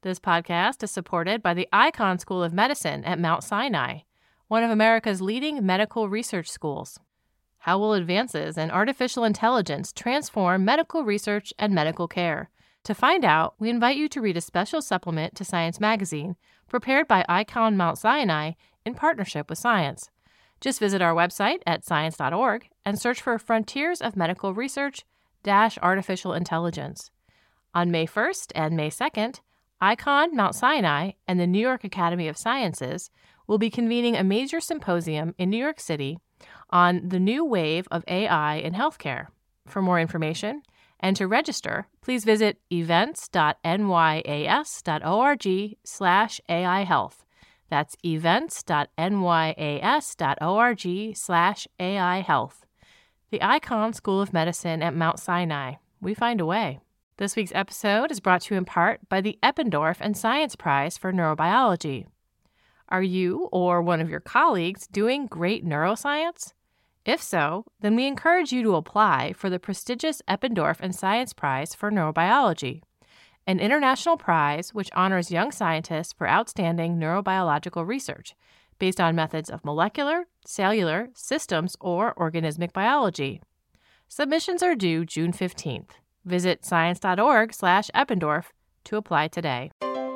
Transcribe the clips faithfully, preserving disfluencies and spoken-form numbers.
This podcast is supported by the Icahn School of Medicine at Mount Sinai, one of America's leading medical research schools. How will advances in artificial intelligence transform medical research and medical care? To find out, we invite you to read a special supplement to Science Magazine, prepared by Icahn Mount Sinai in partnership with Science. Just visit our website at science dot org and search for Frontiers of Medical Research dash Artificial Intelligence. On May first and May second, Icahn Mount Sinai and the New York Academy of Sciences will be convening a major symposium in New York City on the new wave of A I in healthcare. For more information and to register, please visit events dot n y a s dot org slash A I health. That's events dot n y a s dot org slash A I health. The Icahn School of Medicine at Mount Sinai. We find a way. This week's episode is brought to you in part by the Eppendorf and Science Prize for Neurobiology. Are you or one of your colleagues doing great neuroscience? If so, then we encourage you to apply for the prestigious Eppendorf and Science Prize for Neurobiology, an international prize which honors young scientists for outstanding neurobiological research based on methods of molecular, cellular, systems, or organismic biology. Submissions are due June fifteenth. Visit science dot org slash Eppendorf to apply today.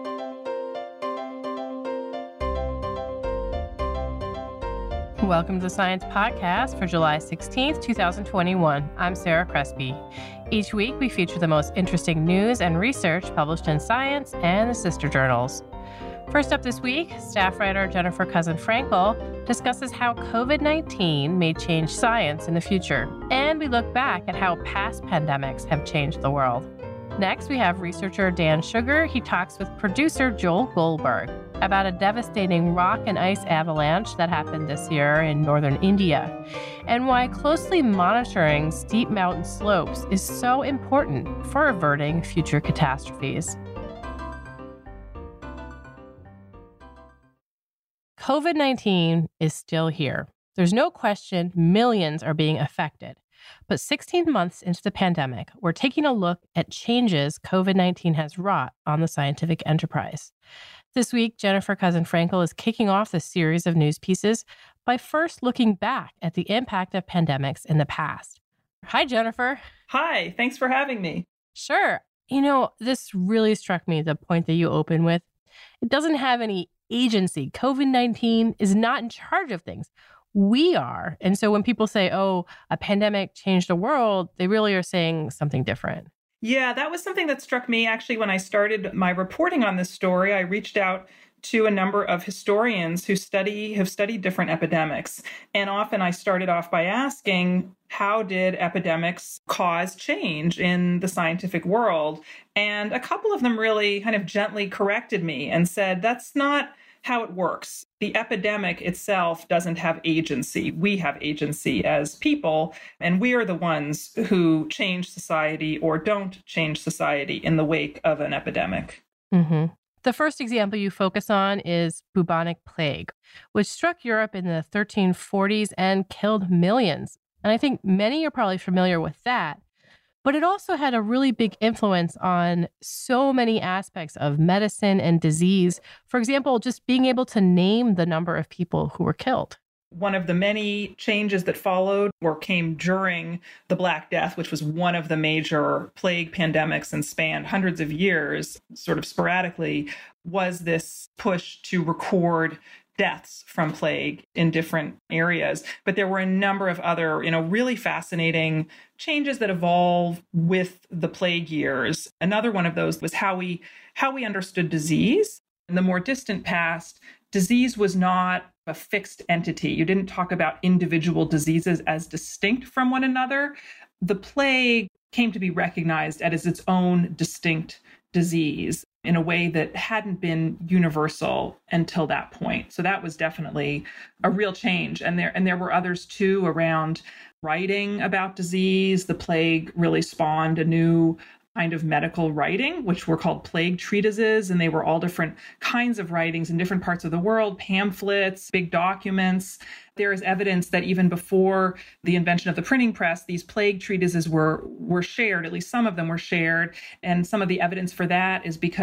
Welcome to the Science Podcast for July sixteenth, twenty twenty-one. I'm Sarah Crespi. Each week, we feature the most interesting news and research published in Science and the sister journals. First up this week, staff writer Jennifer Cousin-Frankel discusses how covid nineteen may change science in the future, and we look back at how past pandemics have changed the world. Next, we have researcher Dan Sugar. He talks with producer Joel Goldberg about a devastating rock and ice avalanche that happened this year in northern India, and why closely monitoring steep mountain slopes is so important for averting future catastrophes. covid nineteen is still here. There's no question millions are being affected. But sixteen months into the pandemic, we're taking a look at changes covid nineteen has wrought on the scientific enterprise. This week, Jennifer Cousin-Frankel is kicking off the series of news pieces by first looking back at the impact of pandemics in the past. Hi, Jennifer. Hi, thanks for having me. Sure. You know, this really struck me, the point that you opened with. It doesn't have any agency. covid nineteen is not in charge of things. We are. And so when people say, oh, a pandemic changed the world, they really are saying something different. Yeah, that was something that struck me actually when I started my reporting on this story. I reached out to a number of historians who study have studied different epidemics. And often I started off by asking, how did epidemics cause change in the scientific world? And a couple of them really kind of gently corrected me and said, that's not how it works. The epidemic itself doesn't have agency. We have agency as people, and we are the ones who change society or don't change society in the wake of an epidemic. Mm-hmm. The first example you focus on is bubonic plague, which struck Europe in the thirteen forties and killed millions. And I think many are probably familiar with that. But it also had a really big influence on so many aspects of medicine and disease. For example, just being able to name the number of people who were killed. One of the many changes that followed or came during the Black Death, which was one of the major plague pandemics and spanned hundreds of years, sort of sporadically, was this push to record deaths from plague in different areas. But there were a number of other, you know, really fascinating changes that evolved with the plague years. Another one of those was how we how we understood disease. In the more distant past, disease was not a fixed entity. You didn't talk about individual diseases as distinct from one another. The plague came to be recognized as its own distinct disease in a way that hadn't been universal until that point. So that was definitely a real change. And there and there were others too around writing about disease. The plague really spawned a new kind of medical writing, which were called plague treatises. And they were all different kinds of writings in different parts of the world, pamphlets, big documents. There is evidence that even before the invention of the printing press, these plague treatises were, were shared, at least some of them were shared. And some of the evidence for that is because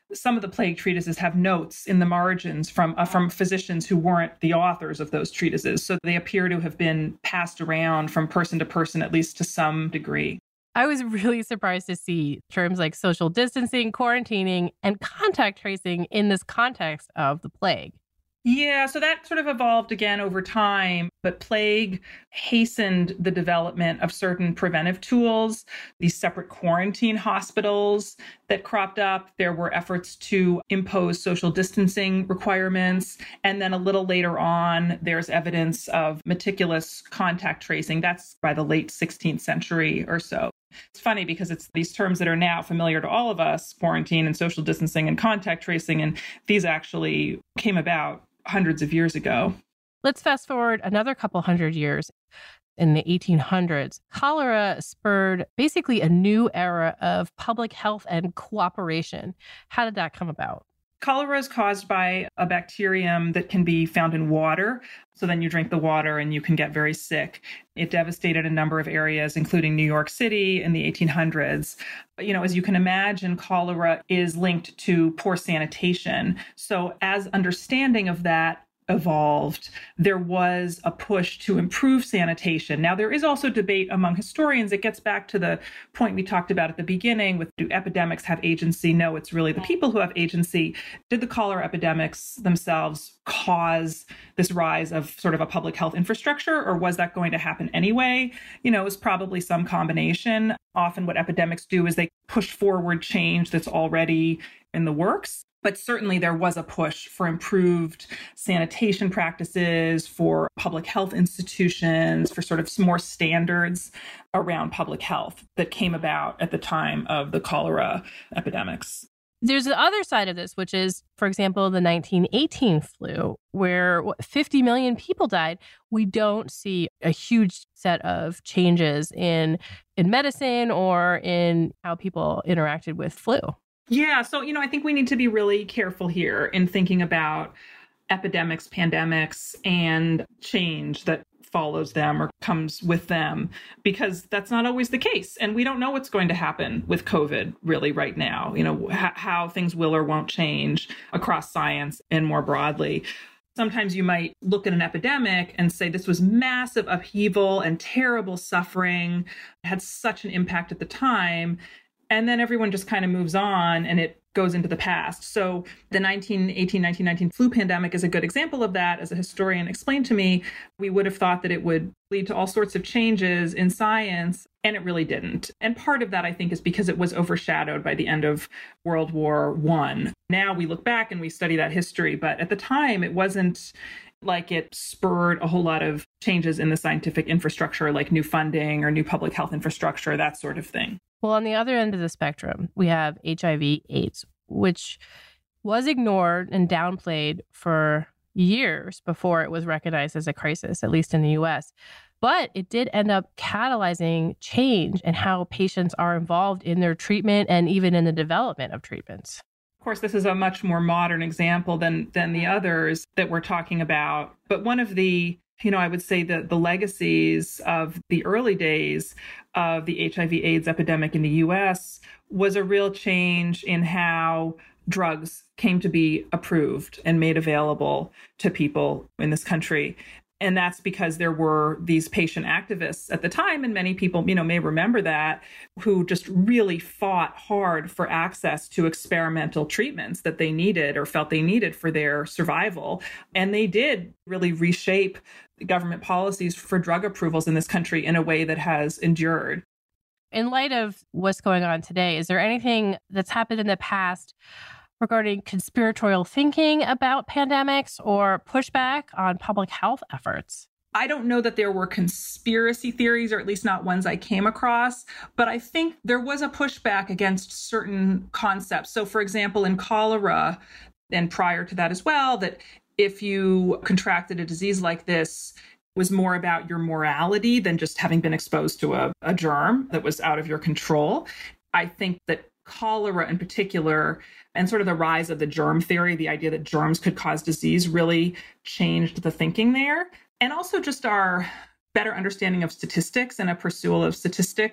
some of the plague treatises have notes in the margins from uh, from physicians who weren't the authors of those treatises. So they appear to have been passed around from person to person, at least to some degree. I was really surprised to see terms like social distancing, quarantining, and contact tracing in this context of the plague. Yeah, so that sort of evolved again over time, but plague hastened the development of certain preventive tools, these separate quarantine hospitals that cropped up. There were efforts to impose social distancing requirements. And then a little later on, there's evidence of meticulous contact tracing. That's by the late sixteenth century or so. It's funny because it's these terms that are now familiar to all of us, quarantine and social distancing and contact tracing, and these actually came about hundreds of years ago. Let's fast forward another couple hundred years. In the eighteen hundreds, cholera spurred basically a new era of public health and cooperation. How did that come about? Cholera is caused by a bacterium that can be found in water. So then you drink the water and you can get very sick. It devastated a number of areas, including New York City in the eighteen hundreds. You know, as you can imagine, cholera is linked to poor sanitation. So as understanding of that evolved, there was a push to improve sanitation. Now, there is also debate among historians. It gets back to the point we talked about at the beginning with, do epidemics have agency? No, it's really the people who have agency. Did the cholera epidemics themselves cause this rise of sort of a public health infrastructure, or was that going to happen anyway? You know, it was probably some combination. Often what epidemics do is they push forward change that's already in the works. But certainly there was a push for improved sanitation practices, for public health institutions, for sort of some more standards around public health that came about at the time of the cholera epidemics. There's the other side of this, which is, for example, the nineteen eighteen flu, where fifty million people died. We don't see a huge set of changes in, in medicine or in how people interacted with flu. Yeah. So, you know, I think we need to be really careful here in thinking about epidemics, pandemics, and change that follows them or comes with them, because that's not always the case. And we don't know what's going to happen with COVID really right now, you know, h- how things will or won't change across science and more broadly. Sometimes you might look at an epidemic and say this was massive upheaval and terrible suffering, it had such an impact at the time. And then everyone just kind of moves on and it goes into the past. So the nineteen eighteen, nineteen nineteen flu pandemic is a good example of that. As a historian explained to me, we would have thought that it would lead to all sorts of changes in science, and it really didn't. And part of that, I think, is because it was overshadowed by the end of World War One. Now we look back and we study that history, but at the time it wasn't like it spurred a whole lot of changes in the scientific infrastructure, like new funding or new public health infrastructure, that sort of thing. Well, on the other end of the spectrum, we have H I V AIDS, which was ignored and downplayed for years before it was recognized as a crisis, at least in the U S. But it did end up catalyzing change in how patients are involved in their treatment and even in the development of treatments. Of course, this is a much more modern example than than the others that we're talking about. But one of the, you know, I would say that the legacies of the early days of the H I V AIDS epidemic in the U S was a real change in how drugs came to be approved and made available to people in this country. And that's because there were these patient activists at the time, and many people, you know, may remember that, who just really fought hard for access to experimental treatments that they needed or felt they needed for their survival. And they did really reshape government policies for drug approvals in this country in a way that has endured. In light of what's going on today, is there anything that's happened in the past regarding conspiratorial thinking about pandemics or pushback on public health efforts? I don't know that there were conspiracy theories, or at least not ones I came across, but I think there was a pushback against certain concepts. So, for example, in cholera, and prior to that as well, that if you contracted a disease like this, it was more about your morality than just having been exposed to a, a germ that was out of your control. I think that cholera in particular, and sort of the rise of the germ theory, the idea that germs could cause disease, really changed the thinking there. And also just our better understanding of statistics and a pursuit of statistics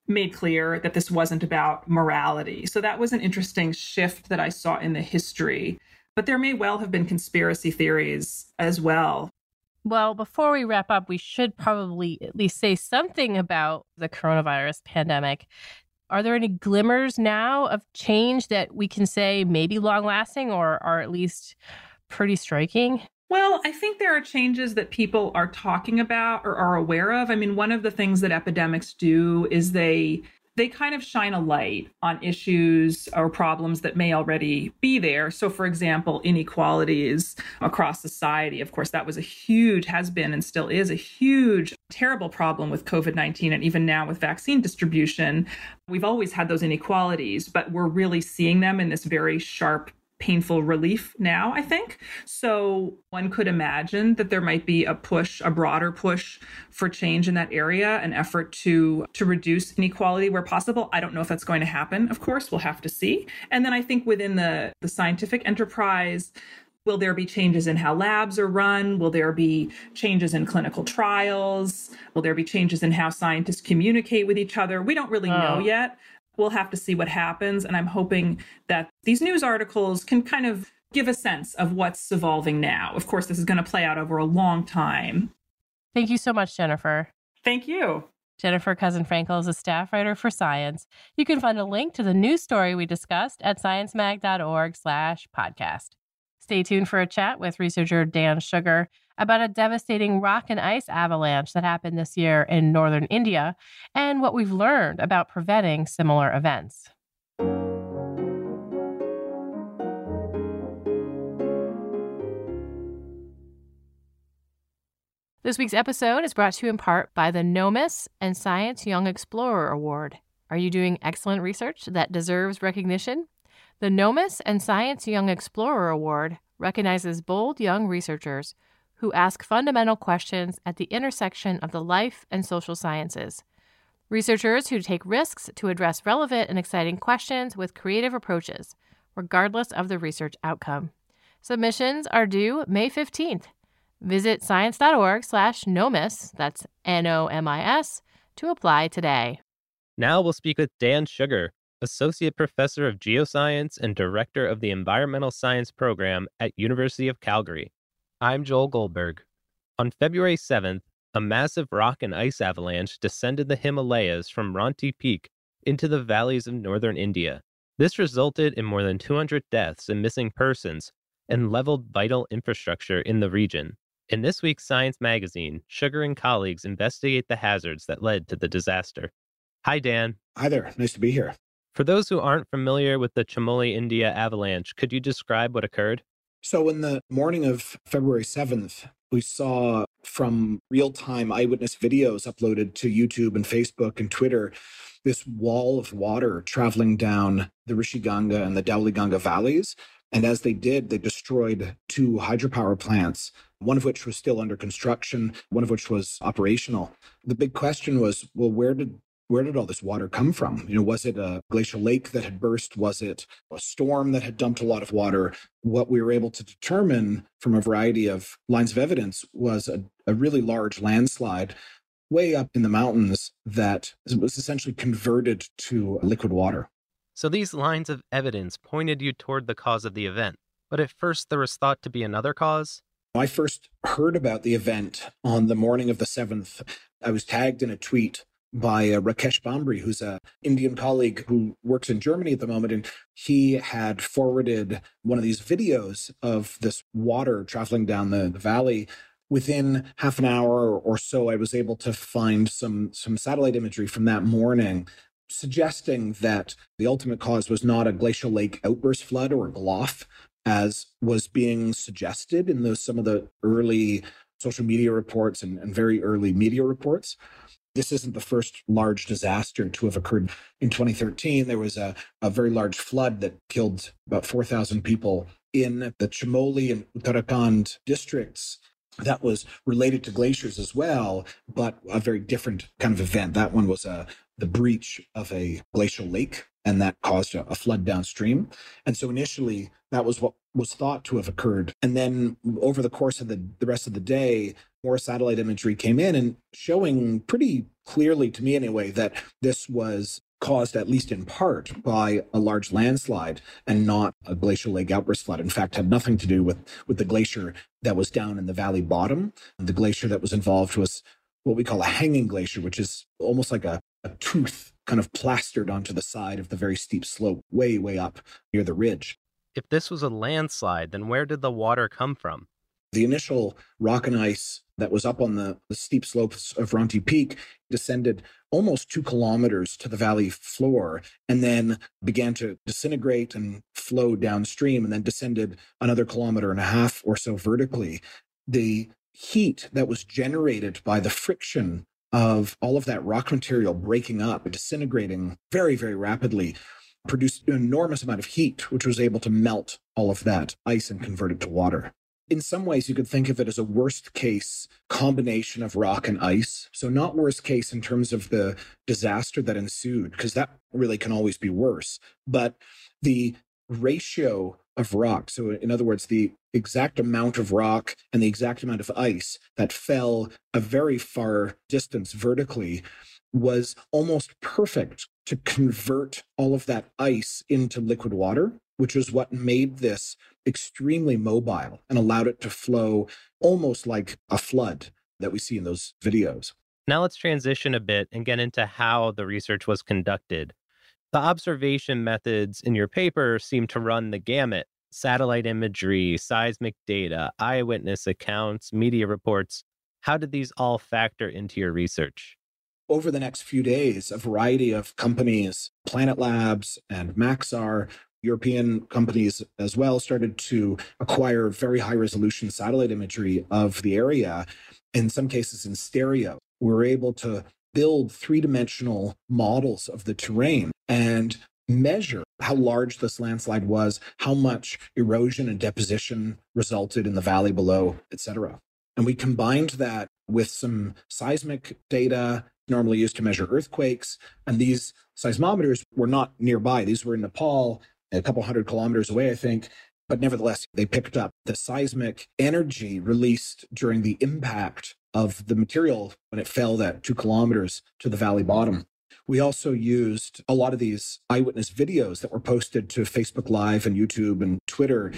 made clear that this wasn't about morality. So that was an interesting shift that I saw in the history. But there may well have been conspiracy theories as well. Well, before we wrap up, we should probably at least say something about the coronavirus pandemic. Are there any glimmers now of change that we can say may be long-lasting or are at least pretty striking? Well, I think there are changes that people are talking about or are aware of. I mean, one of the things that epidemics do is they they kind of shine a light on issues or problems that may already be there. So, for example, inequalities across society. Of course, that was a huge, has been and still is a huge, terrible problem with COVID nineteen. And even now with vaccine distribution, we've always had those inequalities, but we're really seeing them in this very sharp, painful relief now, I think. So one could imagine that there might be a push, a broader push for change in that area, an effort to, to reduce inequality where possible. I don't know if that's going to happen. Of course, we'll have to see. And then I think within the, the scientific enterprise, will there be changes in how labs are run? Will there be changes in clinical trials? Will there be changes in how scientists communicate with each other? We don't really oh. know yet. We'll have to see what happens. And I'm hoping that these news articles can kind of give a sense of what's evolving now. Of course, this is going to play out over a long time. Thank you so much, Jennifer. Thank you. Jennifer Cousin-Frankel is a staff writer for Science. You can find a link to the news story we discussed at sciencemag.org slash podcast. Stay tuned for a chat with researcher Dan Sugar about a devastating rock and ice avalanche that happened this year in northern India and what we've learned about preventing similar events. This week's episode is brought to you in part by the NOMIS and Science Young Explorer Award. Are you doing excellent research that deserves recognition? The NOMIS and Science Young Explorer Award recognizes bold young researchers who ask fundamental questions at the intersection of the life and social sciences. Researchers who take risks to address relevant and exciting questions with creative approaches, regardless of the research outcome. Submissions are due May fifteenth. Visit science.org slash NOMIS, that's N O M I S, to apply today. Now we'll speak with Dan Sugar, Associate Professor of Geoscience and Director of the Environmental Science Program at University of Calgary. I'm Joel Goldberg. On February seventh, a massive rock and ice avalanche descended the Himalayas from Ronti Peak into the valleys of northern India. This resulted in more than two hundred deaths and missing persons and leveled vital infrastructure in the region. In this week's Science magazine, Sugar and colleagues investigate the hazards that led to the disaster. Hi, Dan. Hi there. Nice to be here. For those who aren't familiar with the Chamoli, India avalanche, could you describe what occurred? So in the morning of February seventh, we saw from real-time eyewitness videos uploaded to YouTube and Facebook and Twitter, this wall of water traveling down the Rishi Ganga and the Dhauli Ganga valleys. And as they did, they destroyed two hydropower plants, one of which was still under construction, one of which was operational. The big question was, well, where did Where did all this water come from? You know, was it a glacial lake that had burst? Was it a storm that had dumped a lot of water? What we were able to determine from a variety of lines of evidence was a, a really large landslide way up in the mountains that was essentially converted to liquid water. So these lines of evidence pointed you toward the cause of the event. But at first there was thought to be another cause? I first heard about the event on the morning of the seventh. I was tagged in a tweet by uh, Rakesh Bambri, who's an Indian colleague who works in Germany at the moment. And he had forwarded one of these videos of this water traveling down the, the valley. Within half an hour or so, I was able to find some, some satellite imagery from that morning, suggesting that the ultimate cause was not a glacial lake outburst flood or a G L O F, as was being suggested in those, some of the early social media reports and, and very early media reports. This isn't the first large disaster to have occurred. In twenty thirteen, there was a, a very large flood that killed about four thousand people in the Chamoli and Uttarakhand districts. That was related to glaciers as well, but a very different kind of event. That one was a the breach of a glacial lake, and that caused a, a flood downstream. And so initially, that was what was thought to have occurred. And then over the course of the, the rest of the day, more satellite imagery came in and showing pretty clearly, to me anyway, that this was caused, at least in part, by a large landslide and not a glacial lake outburst flood. In fact, had nothing to do with, with the glacier that was down in the valley bottom. The glacier that was involved was what we call a hanging glacier, which is almost like a, a tooth kind of plastered onto the side of the very steep slope, way, way up near the ridge. If this was a landslide, then where did the water come from? The initial rock and ice that was up on the, the steep slopes of Ronti Peak descended almost two kilometers to the valley floor and then began to disintegrate and flow downstream and then descended another kilometer and a half or so vertically. The heat that was generated by the friction of all of that rock material breaking up, disintegrating very, very rapidly, produced an enormous amount of heat, which was able to melt all of that ice and convert it to water. In some ways, you could think of it as a worst case combination of rock and ice. So not worst case in terms of the disaster that ensued, because that really can always be worse, but the ratio of rock. So in other words, the exact amount of rock and the exact amount of ice that fell a very far distance vertically was almost perfect to convert all of that ice into liquid water, which was what made this extremely mobile and allowed it to flow almost like a flood that we see in those videos. Now let's transition a bit and get into how the research was conducted. The observation methods in your paper seem to run the gamut: satellite imagery, seismic data, eyewitness accounts, media reports. How did these all factor into your research? Over the next few days, a variety of companies, Planet Labs and Maxar, European companies as well, started to acquire very high resolution satellite imagery of the area, in some cases in stereo. We were able to build three-dimensional models of the terrain and measure how large this landslide was, how much erosion and deposition resulted in the valley below, et cetera. And we combined that with some seismic data normally used to measure earthquakes. And these seismometers were not nearby. These were in Nepal, a couple hundred kilometers away, I think. But nevertheless, they picked up the seismic energy released during the impact of the material when it fell that two kilometers to the valley bottom. We also used a lot of these eyewitness videos that were posted to Facebook Live and YouTube and Twitter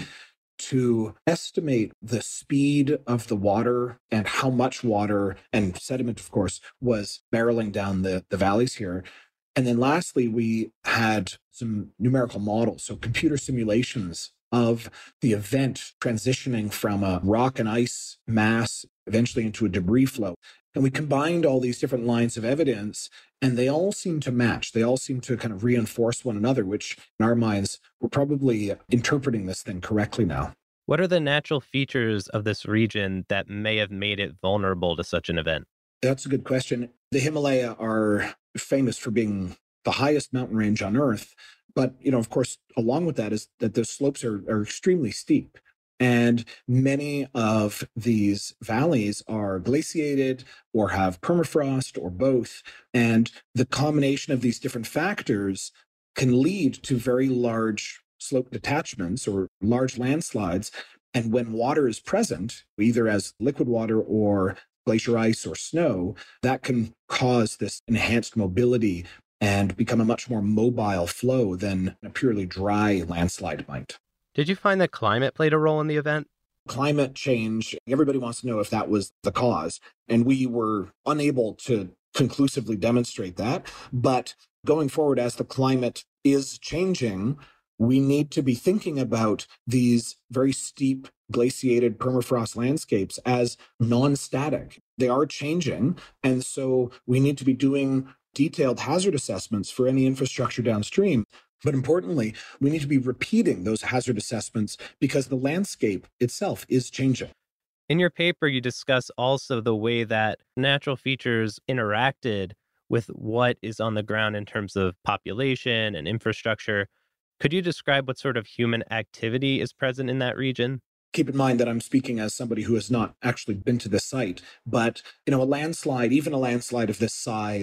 to estimate the speed of the water and how much water and sediment, of course, was barreling down the, the valleys here. And then lastly, we had some numerical models, so computer simulations of the event transitioning from a rock and ice mass eventually into a debris flow. And we combined all these different lines of evidence, and they all seem to match. They all seem to kind of reinforce one another, which in our minds, we're probably interpreting this thing correctly now. What are the natural features of this region that may have made it vulnerable to such an event? That's a good question. The Himalaya are famous for being the highest mountain range on Earth. But, you know, of course, along with that is that the slopes are, are extremely steep. And many of these valleys are glaciated or have permafrost or both. And the combination of these different factors can lead to very large slope detachments or large landslides. And when water is present, either as liquid water or glacier ice or snow, that can cause this enhanced mobility and become a much more mobile flow than a purely dry landslide might. Did you find that climate played a role in the event? Climate change, everybody wants to know if that was the cause. And we were unable to conclusively demonstrate that. But going forward, as the climate is changing, we need to be thinking about these very steep glaciated permafrost landscapes as non-static. They are changing. And so we need to be doing detailed hazard assessments for any infrastructure downstream. But importantly, we need to be repeating those hazard assessments because the landscape itself is changing. In your paper, you discuss also the way that natural features interacted with what is on the ground in terms of population and infrastructure. Could you describe what sort of human activity is present in that region? Keep in mind that I'm speaking as somebody who has not actually been to this site, but, you know, a landslide, even a landslide of this size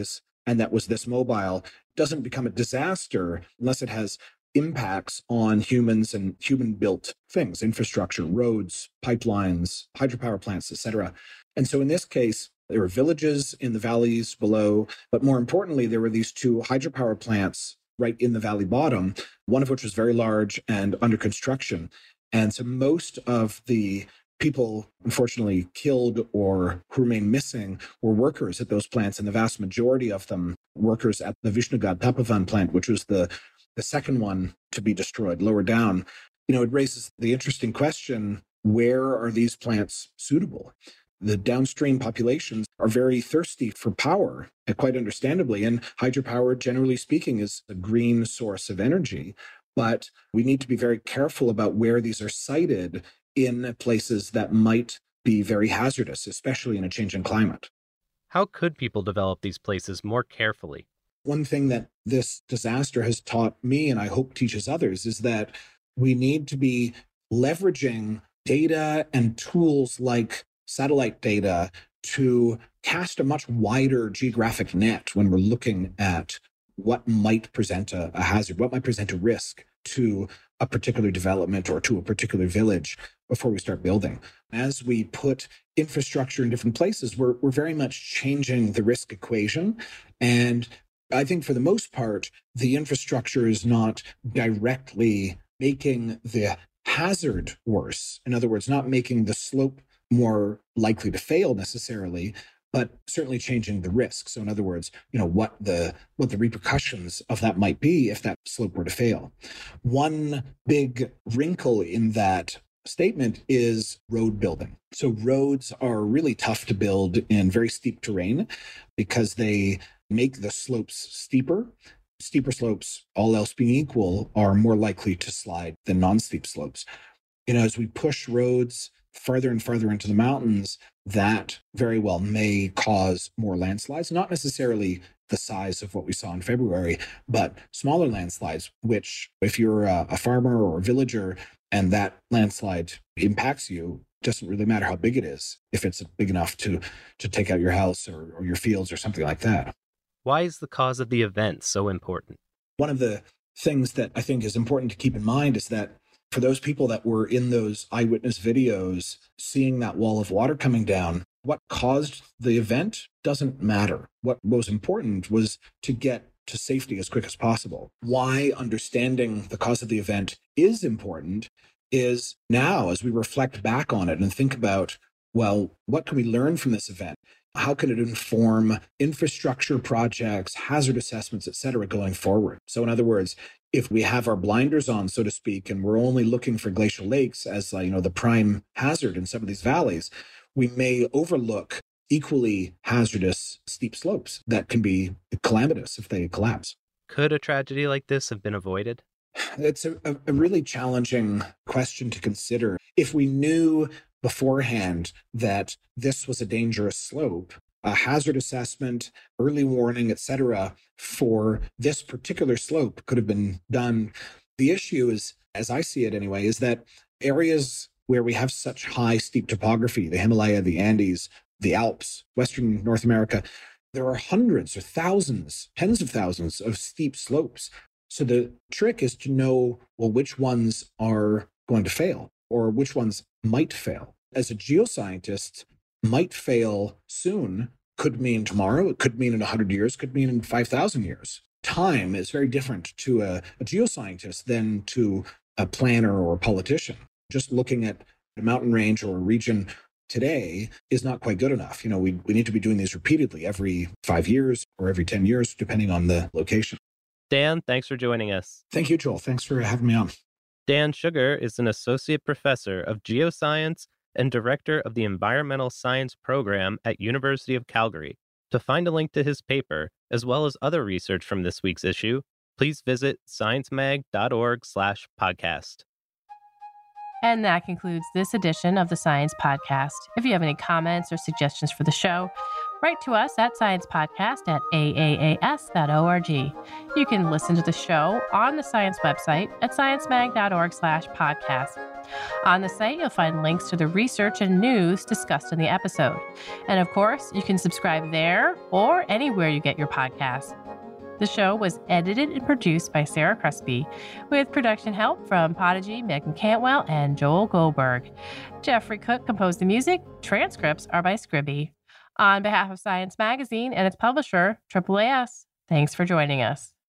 and that was this mobile doesn't become a disaster unless it has impacts on humans and human-built things, infrastructure, roads, pipelines, hydropower plants, et cetera. And so in this case, there were villages in the valleys below, but more importantly, there were these two hydropower plants right in the valley bottom, one of which was very large and under construction. And so most of the people, unfortunately, killed or who remain missing were workers at those plants, and the vast majority of them workers at the Vishnugad Tapovan plant, which was the, the second one to be destroyed lower down. You know, it raises the interesting question, where are these plants suitable? The downstream populations are very thirsty for power, and quite understandably, and hydropower, generally speaking, is a green source of energy. But we need to be very careful about where these are sited in places that might be very hazardous, especially in a changing climate. How could people develop these places more carefully? One thing that this disaster has taught me, and I hope teaches others, is that we need to be leveraging data and tools like satellite data to cast a much wider geographic net when we're looking at what might present a, a hazard, what might present a risk to a particular development or to a particular village before we start building. As we put infrastructure in different places, we're, we're very much changing the risk equation. And I think for the most part, the infrastructure is not directly making the hazard worse. In other words, not making the slope more likely to fail necessarily, but certainly changing the risk. So in other words, you know, what the what the repercussions of that might be if that slope were to fail. One big wrinkle in that statement is road building. So roads are really tough to build in very steep terrain because they make the slopes steeper. Steeper slopes, all else being equal, are more likely to slide than non-steep slopes. You know, as we push roads farther and farther into the mountains, that very well may cause more landslides, not necessarily the size of what we saw in February, but smaller landslides, which if you're a, a farmer or a villager and that landslide impacts you, doesn't really matter how big it is, if it's big enough to, to take out your house or, or your fields or something like that. Why is the cause of the event so important? One of the things that I think is important to keep in mind is that for those people that were in those eyewitness videos, seeing that wall of water coming down, what caused the event doesn't matter. What was important was to get to safety as quick as possible. Why understanding the cause of the event is important is now, as we reflect back on it and think about, well, what can we learn from this event? How can it inform infrastructure projects, hazard assessments, et cetera, going forward? So in other words, if we have our blinders on, so to speak, and we're only looking for glacial lakes as, uh, you know, the prime hazard in some of these valleys, we may overlook equally hazardous steep slopes that can be calamitous if they collapse. Could a tragedy like this have been avoided? It's a, a really challenging question to consider. If we knew beforehand that this was a dangerous slope, a hazard assessment, early warning, et cetera, for this particular slope could have been done. The issue is, as I see it anyway, is that areas where we have such high steep topography, the Himalaya, the Andes, the Alps, Western North America, there are hundreds or thousands, tens of thousands of steep slopes. So the trick is to know, well, which ones are going to fail or which ones might fail. As a geoscientist, might fail soon could mean tomorrow, it could mean in one hundred years, could mean in five thousand years. Time is very different to a, a geoscientist than to a planner or a politician. Just looking at a mountain range or a region today is not quite good enough. You know, we, we need to be doing these repeatedly every five years or every ten years, depending on the location. Dan, thanks for joining us. Thank you, Joel. Thanks for having me on. Dan Sugar is an associate professor of geoscience and director of the Environmental Science Program at University of Calgary. To find a link to his paper, as well as other research from this week's issue, please visit sciencemag.org slash podcast. And that concludes this edition of the Science Podcast. If you have any comments or suggestions for the show, Write to us at sciencepodcast at a a a s dot org. You can listen to the show on the science website at sciencemag.org slash podcast. On the site, you'll find links to the research and news discussed in the episode. And of course, you can subscribe there or anywhere you get your podcasts. The show was edited and produced by Sarah Crespi, with production help from Podigy, Megan Cantwell, and Joel Goldberg. Jeffrey Cook composed the music. Transcripts are by Scribby. On behalf of Science Magazine and its publisher, A A A S, thanks for joining us.